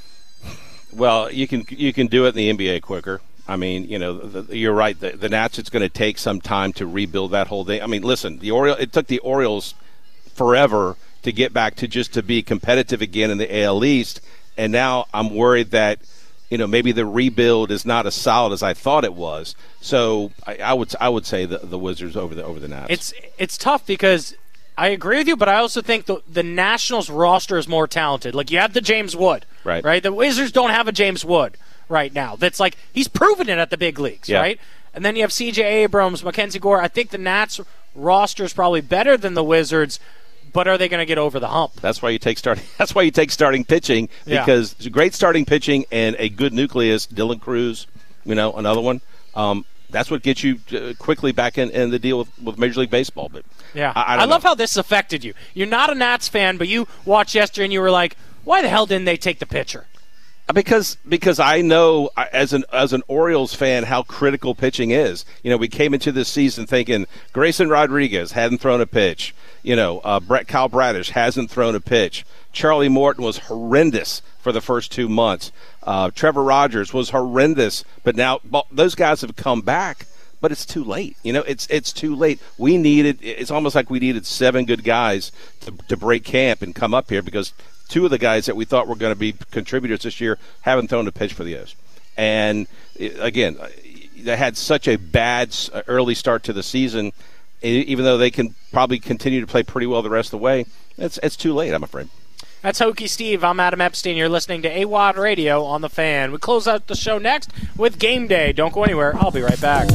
Well, you can you can do it in the N B A quicker. I mean, you know, the, you're right. The, the Nats, it's going to take some time to rebuild that whole thing. I mean, listen, the Orioles. It took the Orioles forever to get back to just to be competitive again in the A L East, and now I'm worried that, you know, maybe the rebuild is not as solid as I thought it was. So I, I would I would say the, the Wizards over the over the Nats. It's it's tough because I agree with you, but I also think the the Nationals roster is more talented. Like, you have the James Wood, right? Right. The Wizards don't have a James Wood right now. That's like, he's proven it at the big leagues, yeah. right? And then you have C J Abrams, Mackenzie Gore. I think the Nats roster is probably better than the Wizards. But are they going to get over the hump? That's why you take starting. That's why you take starting pitching, because yeah. great starting pitching and a good nucleus. Dylan Cruz, you know, another one. Um, that's what gets you uh, quickly back in, in the deal with, with Major League Baseball. But yeah, I, I, I love how this affected you. You're not a Nats fan, but you watched yesterday and you were like, "Why the hell didn't they take the pitcher?" Because because I know as an as an Orioles fan how critical pitching is. You know, we came into this season thinking Grayson Rodriguez hadn't thrown a pitch. You know, uh, Brett Kyle Bradish hasn't thrown a pitch. Charlie Morton was horrendous for the first two months. Uh, Trevor Rogers was horrendous, but now those guys have come back. But it's too late. You know, it's it's too late. We needed. It's almost like we needed seven good guys to, to break camp and come up here, because two of the guys that we thought were going to be contributors this year haven't thrown a pitch for the O's. And, again, they had such a bad early start to the season, even though they can probably continue to play pretty well the rest of the way. It's, it's too late, I'm afraid. That's Hokie Steve. I'm Adam Epstein. You're listening to A W O D Radio on The Fan. We close out the show next with Game Day. Don't go anywhere. I'll be right back.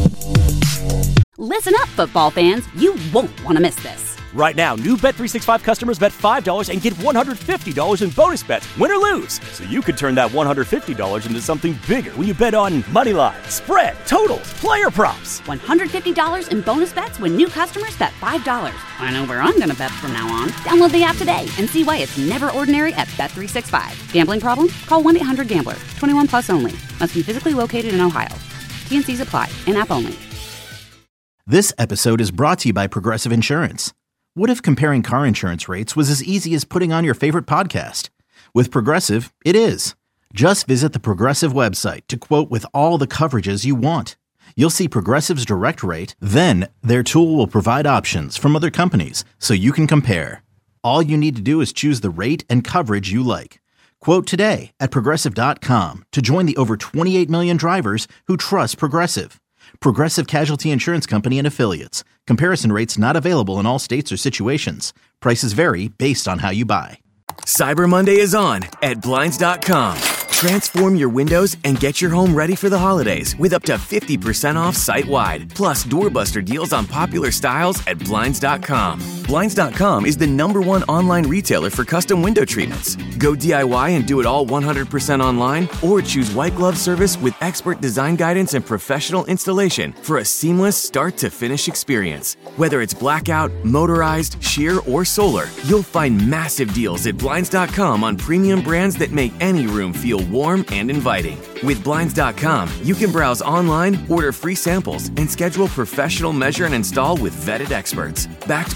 Listen up, football fans. You won't want to miss this. Right now, new Bet three sixty-five customers bet five dollars and get one hundred fifty dollars in bonus bets, win or lose. So you could turn that one hundred fifty dollars into something bigger when you bet on money line, spread, totals, player props. one hundred fifty dollars in bonus bets when new customers bet five dollars. I know where I'm going to bet from now on. Download the app today and see why it's never ordinary at Bet three sixty-five. Gambling problem? Call one eight hundred gambler. twenty-one plus only. Must be physically located in Ohio. T N Cs apply. In-app only. This episode is brought to you by Progressive Insurance. What if comparing car insurance rates was as easy as putting on your favorite podcast? With Progressive, it is. Just visit the Progressive website to quote with all the coverages you want. You'll see Progressive's direct rate, then their tool will provide options from other companies so you can compare. All you need to do is choose the rate and coverage you like. Quote today at Progressive dot com to join the over twenty-eight million drivers who trust Progressive. Progressive Casualty Insurance Company and Affiliates. Comparison rates not available in all states or situations. Prices vary based on how you buy. Cyber Monday is on at Blinds dot com. Transform your windows and get your home ready for the holidays with up to fifty percent off site-wide. Plus, doorbuster deals on popular styles at Blinds dot com. Blinds dot com is the number one online retailer for custom window treatments. Go D I Y and do it all one hundred percent online, or choose white glove service with expert design guidance and professional installation for a seamless start-to-finish experience. Whether it's blackout, motorized, sheer, or solar, you'll find massive deals at Blinds dot com on premium brands that make any room feel warm and inviting. With Blinds dot com, you can browse online, order free samples, and schedule professional measure and install with vetted experts. Backed by award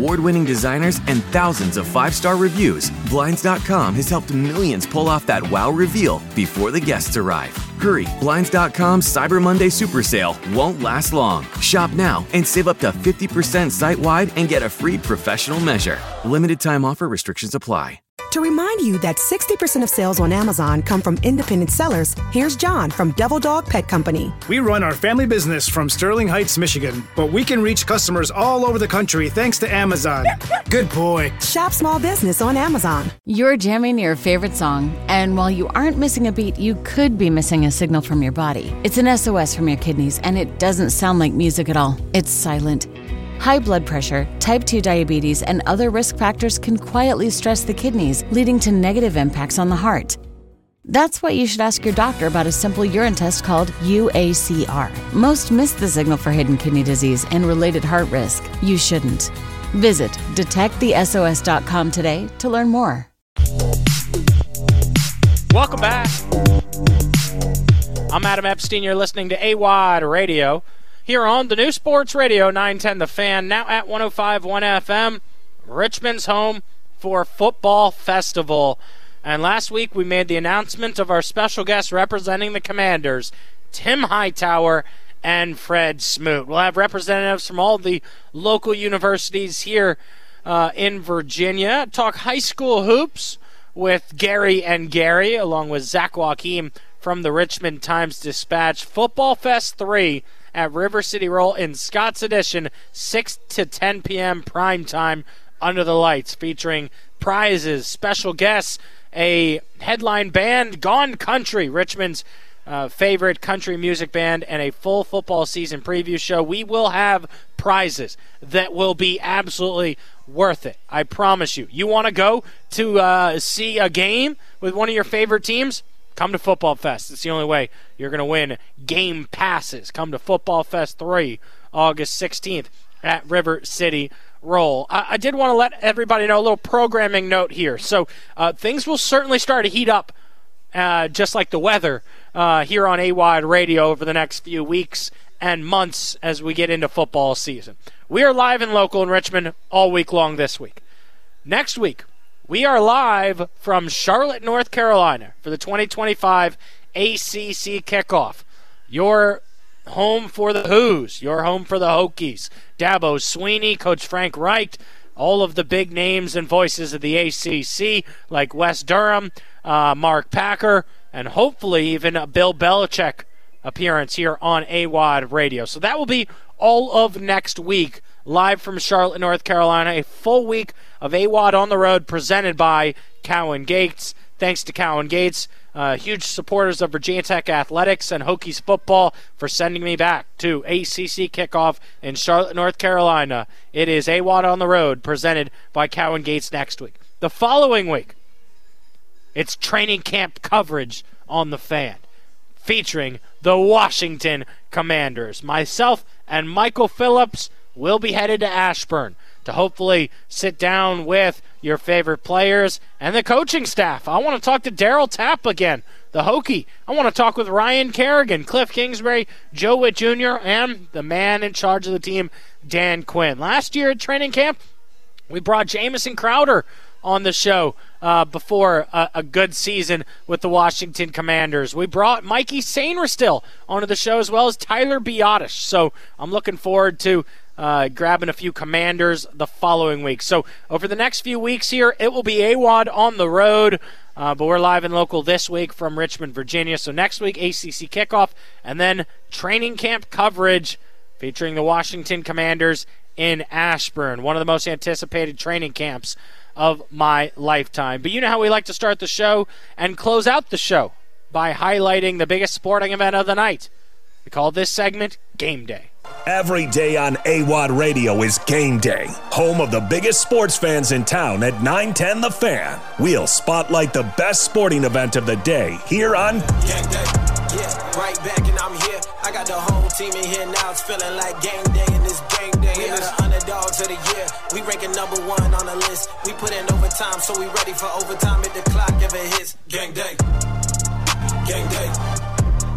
award-winning designers and thousands of five-star reviews, Blinds dot com has helped millions pull off that wow reveal before the guests arrive. Hurry, Blinds dot com's Cyber Monday Super Sale won't last long. Shop now and save up to fifty percent site-wide and get a free professional measure. Limited time offer, restrictions apply. To remind you that sixty percent of sales on Amazon come from independent sellers, here's John from Devil Dog Pet Company. We run our family business from Sterling Heights, Michigan, but we can reach customers all over the country thanks to Amazon. Good boy. Shop small business on Amazon. You're jamming your favorite song, and while you aren't missing a beat, you could be missing a signal from your body. It's an S O S from your kidneys, and it doesn't sound like music at all. It's silent. High blood pressure, type two diabetes, and other risk factors can quietly stress the kidneys, leading to negative impacts on the heart. That's why you should ask your doctor about a simple urine test called U A C R. Most miss the signal for hidden kidney disease and related heart risk. You shouldn't. Visit detect the S O S dot com today to learn more. Welcome back. I'm Adam Epstein. You're listening to A W O D Radio. Here on the new Sports Radio nine ten The Fan, now at one oh five point one F M, Richmond's home for Football Festival. And last week we made the announcement of our special guests representing the Commanders, Tim Hightower and Fred Smoot. We'll have representatives from all the local universities here uh, in Virginia. Talk high school hoops with Gary and Gary, along with Zach Joachim from the Richmond Times-Dispatch. Football Fest three at River City Roll in Scott's Edition, six to ten p.m. prime time under the lights, featuring prizes, special guests, a headline band, Gone Country, Richmond's uh, favorite country music band, and a full football season preview show. We will have prizes that will be absolutely worth it. I promise you. You want to go to uh, see a game with one of your favorite teams? Come to Football Fest. It's the only way you're going to win game passes. Come to Football Fest three, August sixteenth at River City Roll. I, I did want to let everybody know a little programming note here. So uh, things will certainly start to heat up, uh, just like the weather, uh, here on A W O D Radio over the next few weeks and months as we get into football season. We are live and local in Richmond all week long this week. Next week, we are live from Charlotte, North Carolina for the twenty twenty-five A C C kickoff. Your home for the Who's, your home for the Hokies. Dabo Swinney, Coach Frank Reich, all of the big names and voices of the A C C like Wes Durham, uh, Mark Packer, and hopefully even a Bill Belichick appearance here on A W O D Radio. So that will be all of next week, live from Charlotte, North Carolina, a full week of A W O D on the road presented by Cowan Gates. Thanks to Cowan Gates, uh, huge supporters of Virginia Tech athletics and Hokies football, for sending me back to A C C kickoff in Charlotte, North Carolina. It is A W O D on the road presented by Cowan Gates next week. The following week, it's training camp coverage on The Fan, featuring the Washington Commanders. Myself and Michael Phillips will be headed to Ashburn to hopefully sit down with your favorite players and the coaching staff. I want to talk to Darryl Tapp again, the Hokie. I want to talk with Ryan Kerrigan, Cliff Kingsbury, Joe Witt Junior, and the man in charge of the team, Dan Quinn. Last year at training camp, we brought Jamison Crowder on the show uh, before a, a good season with the Washington Commanders. We brought Mikey Sainristil onto the show, as well as Tyler Biotish. So I'm looking forward to uh, grabbing a few Commanders the following week. So over the next few weeks here, it will be A W O D on the road, uh, but we're live and local this week from Richmond, Virginia. So next week, A C C kickoff, and then training camp coverage featuring the Washington Commanders in Ashburn, one of the most anticipated training camps of my lifetime. But you know how we like to start the show and close out the show by highlighting the biggest sporting event of the night. We call this segment Game Day. Every day on A W O D Radio is Game Day, home of the biggest sports fans in town at nine ten The Fan. We'll spotlight the best sporting event of the day here on Game Day. Yeah, right back and I'm here. I got the whole team in here now. It's feeling like game day and it's game day. We are the underdogs of the year. We ranking number one on the list. We put in overtime, so we ready for overtime if the clock ever hits. Game day. Game day.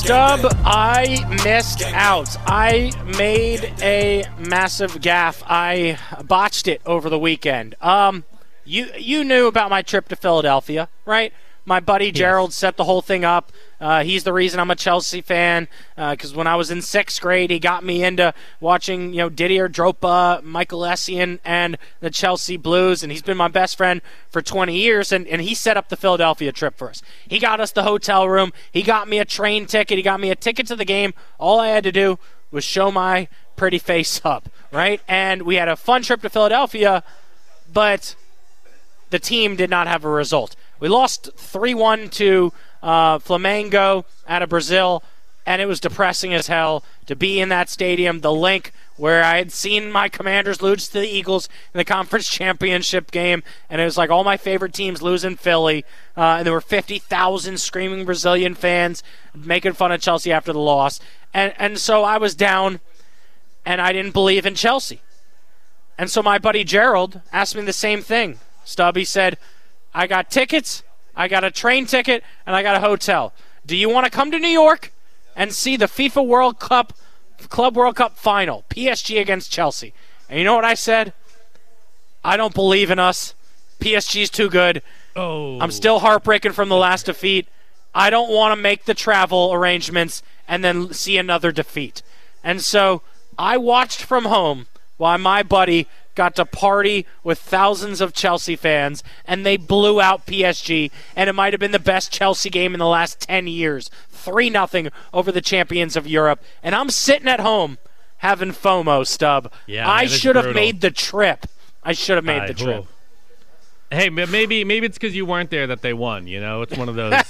Stub, I missed out. I made a massive gaffe. I botched it over the weekend. Um, you you knew about my trip to Philadelphia, right? My buddy Gerald yes. set the whole thing up. Uh, he's the reason I'm a Chelsea fan, because uh, when I was in sixth grade, he got me into watching, you know, Didier Drogba, Michael Essien, and the Chelsea Blues, and he's been my best friend for twenty years, and, and he set up the Philadelphia trip for us. He got us the hotel room. He got me a train ticket. He got me a ticket to the game. All I had to do was show my pretty face up, right? And we had a fun trip to Philadelphia, but the team did not have a result. We lost three one to uh, Flamengo out of Brazil, and it was depressing as hell to be in that stadium, the link where I had seen my Commanders lose to the Eagles in the conference championship game, and it was like all my favorite teams lose in Philly, uh, and there were fifty thousand screaming Brazilian fans making fun of Chelsea after the loss. And, and so I was down, and I didn't believe in Chelsea. And so my buddy Gerald asked me the same thing. Stubby said, I got tickets, I got a train ticket, and I got a hotel. Do you want to come to New York and see the FIFA World Cup, Club World Cup final, P S G against Chelsea? And you know what I said? I don't believe in us. P S G's too good. Oh. I'm still heartbroken from the last defeat. I don't want to make the travel arrangements and then see another defeat. And so I watched from home while my buddy got to party with thousands of Chelsea fans, and they blew out P S G, and it might have been the best Chelsea game in the last ten years. three nothing over the champions of Europe. And I'm sitting at home having FOMO, Stub. Yeah, I should have brutal. made the trip. I should have made I, the trip. Ooh. Hey, maybe maybe it's because you weren't there that they won. You know, it's one of those.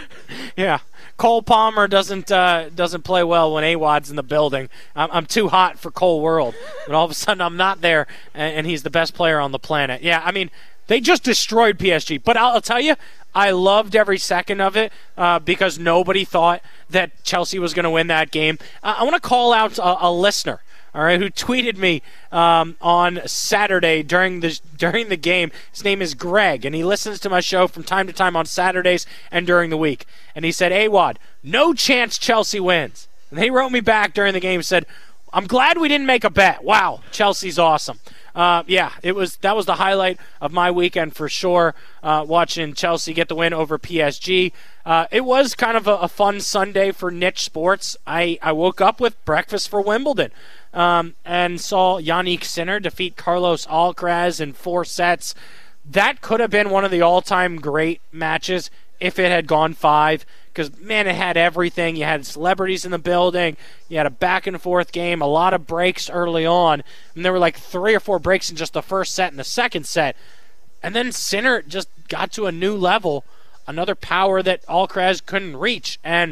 Yeah, Cole Palmer doesn't uh, doesn't play well when A-Wad's in the building. I'm, I'm too hot for Cole World, but all of a sudden I'm not there, and, and he's the best player on the planet. Yeah, I mean, they just destroyed P S G. But I'll, I'll tell you, I loved every second of it uh, because nobody thought that Chelsea was going to win that game. Uh, I want to call out a, a listener. All right, who tweeted me um, on Saturday during the during the game. His name is Greg, and he listens to my show from time to time on Saturdays and during the week. And he said, A-Wad, no chance Chelsea wins. And he wrote me back during the game and said, I'm glad we didn't make a bet. Wow, Chelsea's awesome. Uh, yeah, it was. That was the highlight of my weekend for sure, uh, watching Chelsea get the win over P S G. Uh, it was kind of a, a fun Sunday for niche sports. I, I woke up with breakfast for Wimbledon. Um, and saw Yannick Sinner defeat Carlos Alcaraz in four sets. That could have been one of the all-time great matches if it had gone five, because, man, it had everything. You had celebrities in the building. You had a back-and-forth game, a lot of breaks early on, and there were like three or four breaks in just the first set and the second set. And then Sinner just got to a new level, another power that Alcaraz couldn't reach. And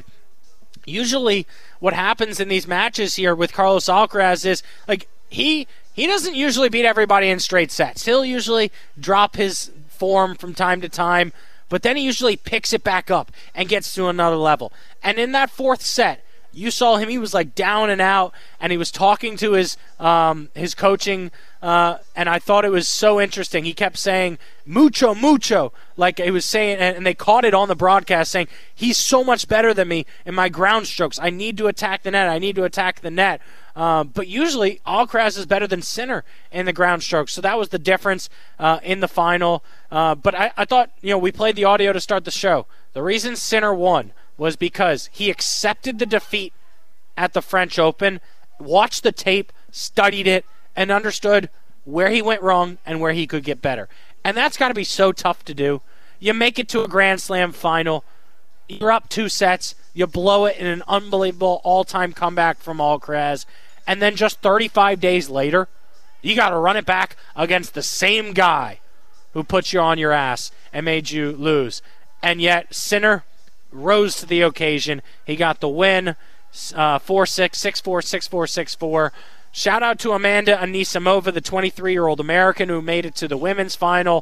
usually what happens in these matches here with Carlos Alcaraz is, like, he he doesn't usually beat everybody in straight sets. He'll usually drop his form from time to time, but then he usually picks it back up and gets to another level. And in that fourth set, you saw him, he was like down and out, and he was talking to his um, his coaching, uh, and I thought it was so interesting. He kept saying, mucho, mucho, like he was saying, and they caught it on the broadcast saying, he's so much better than me in my ground strokes. I need to attack the net. I need to attack the net. Uh, but usually, Alcaraz is better than Sinner in the ground strokes. So that was the difference uh, in the final. Uh, but I, I thought, you know, we played the audio to start the show. The reason Sinner won was because he accepted the defeat at the French Open, watched the tape, studied it, and understood where he went wrong and where he could get better. And that's got to be so tough to do. You make it to a Grand Slam final, you're up two sets, you blow it in an unbelievable all-time comeback from Alcaraz, and then just thirty-five days later, you got to run it back against the same guy who put you on your ass and made you lose. And yet, Sinner rose to the occasion. He got the win, uh, four six, six four, six four, six four. Shout out to Amanda Anisimova, the twenty-three-year-old American who made it to the women's final.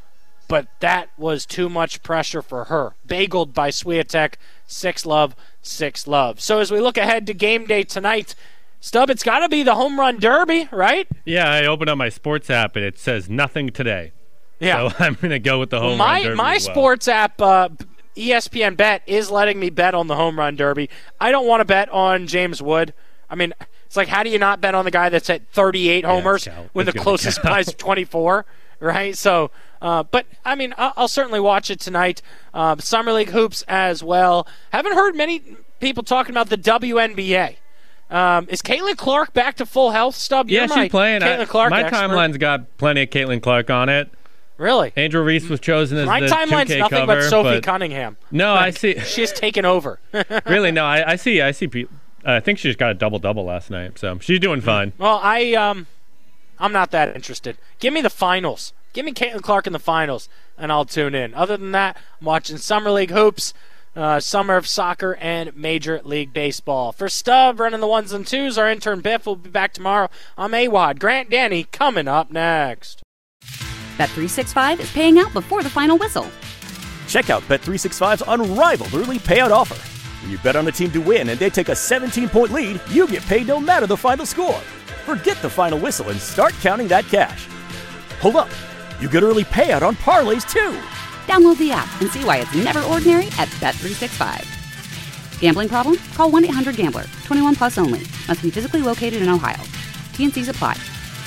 But that was too much pressure for her. Bageled by Swiatek, six love, six love. So as we look ahead to game day tonight, Stub, it's got to be the home run derby, right? Yeah, I opened up my sports app, and it says nothing today. Yeah. So I'm going to go with the home my, run derby My as well. sports app, uh, E S P N Bet is letting me bet on the home run derby. I don't want to bet on James Wood. I mean, it's like, how do you not bet on the guy that's at thirty-eight homers yeah, when the closest guy's twenty-four, right? So, uh, but, I mean, I'll, I'll certainly watch it tonight. Uh, Summer League hoops as well. Haven't heard many people talking about the W N B A. Um, is Caitlin Clark back to full health, Stub? Yeah, You're she's playing. Caitlin I, Clark my expert. timeline's got plenty of Caitlin Clark on it. Really? Angel Reese was chosen as my the timeline's two K nothing cover, but Sophie but Cunningham. No, like, I see. She's taken over. Really, no, I, I see. I see. Pe- I think she just got a double double last night, so she's doing fine. Well, I um, I'm not that interested. Give me the finals. Give me Caitlin Clark in the finals, and I'll tune in. Other than that, I'm watching Summer League hoops, uh, Summer of Soccer, and Major League Baseball. For Stub, running the ones and twos, our intern Biff will be back tomorrow. I'm AWOD. Grant Danny coming up next. Bet three sixty-five is paying out before the final whistle. Check out Bet three sixty-five's unrivaled early payout offer. When you bet on a team to win and they take a seventeen-point lead, you get paid no matter the final score. Forget the final whistle and start counting that cash. Hold up. You get early payout on parlays, too. Download the app and see why it's never ordinary at Bet three sixty-five. Gambling problem? Call one eight hundred gambler. twenty-one plus only. Must be physically located in Ohio. T and C's apply.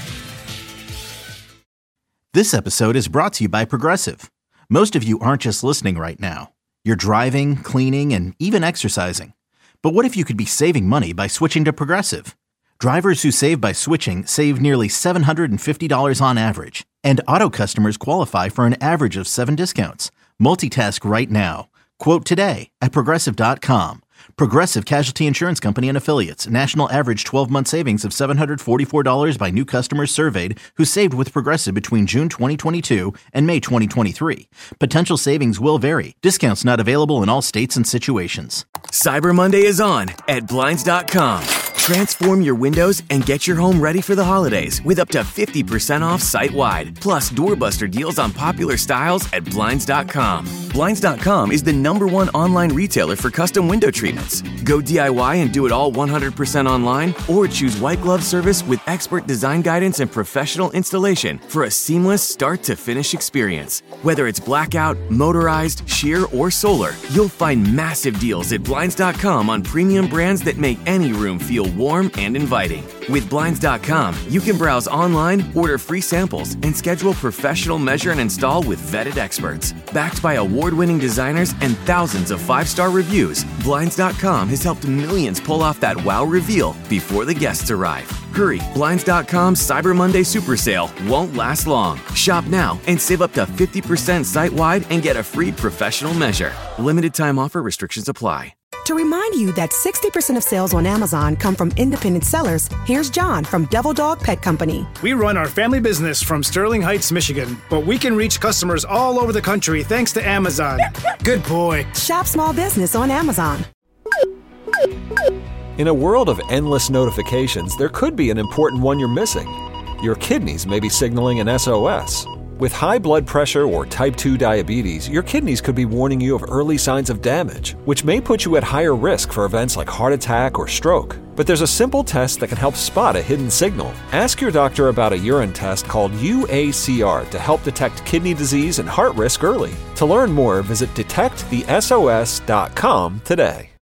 This episode is brought to you by Progressive. Most of you aren't just listening right now. You're driving, cleaning, and even exercising. But what if you could be saving money by switching to Progressive? Drivers who save by switching save nearly seven hundred fifty dollars on average. And auto customers qualify for an average of seven discounts. Multitask right now. Quote today at Progressive dot com. Progressive Casualty Insurance Company and Affiliates. National average twelve-month savings of seven hundred forty-four dollars by new customers surveyed who saved with Progressive between June twenty twenty-two and May twenty twenty-three. Potential savings will vary. Discounts not available in all states and situations. Cyber Monday is on at Blinds dot com. Transform your windows and get your home ready for the holidays with up to fifty percent off site-wide. Plus, doorbuster deals on popular styles at Blinds dot com. Blinds dot com is the number one online retailer for custom window treatments. Go D I Y and do it all one hundred percent online, or choose white glove service with expert design guidance and professional installation for a seamless start-to-finish experience. Whether it's blackout, motorized, sheer, or solar, you'll find massive deals at Blinds dot com on premium brands that make any room feel warm and inviting. With Blinds dot com, you can browse online, order free samples, and schedule professional measure and install with vetted experts. Backed by award-winning designers and thousands of five-star reviews, Blinds dot com has helped millions pull off that wow reveal before the guests arrive. Hurry, Blinds dot com's Cyber Monday Super Sale won't last long. Shop now and save up to fifty percent site-wide and get a free professional measure. Limited time offer, restrictions apply. To remind you that sixty percent of sales on Amazon come from independent sellers, here's John from Devil Dog Pet Company. We run our family business from Sterling Heights, Michigan, but we can reach customers all over the country thanks to Amazon. Good boy. Shop small business on Amazon. In a world of endless notifications, there could be an important one you're missing. Your kidneys may be signaling an S O S. With high blood pressure or type two diabetes, your kidneys could be warning you of early signs of damage, which may put you at higher risk for events like heart attack or stroke. But there's a simple test that can help spot a hidden signal. Ask your doctor about a urine test called U A C R to help detect kidney disease and heart risk early. To learn more, visit detect the S O S dot com today.